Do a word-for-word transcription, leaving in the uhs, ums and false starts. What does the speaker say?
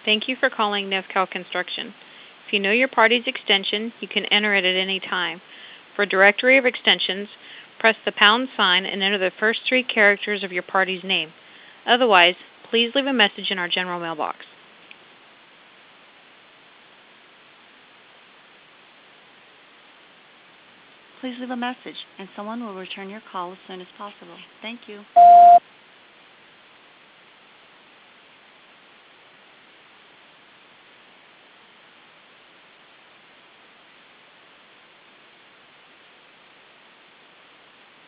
Thank you for calling Nevcal Construction. If you know your party's extension, you can enter it at any time. For a directory of extensions, press the pound sign and enter the first three characters of your party's name. Otherwise, please leave a message in our general mailbox. Please leave a message, and someone will return your call as soon as possible. Thank you.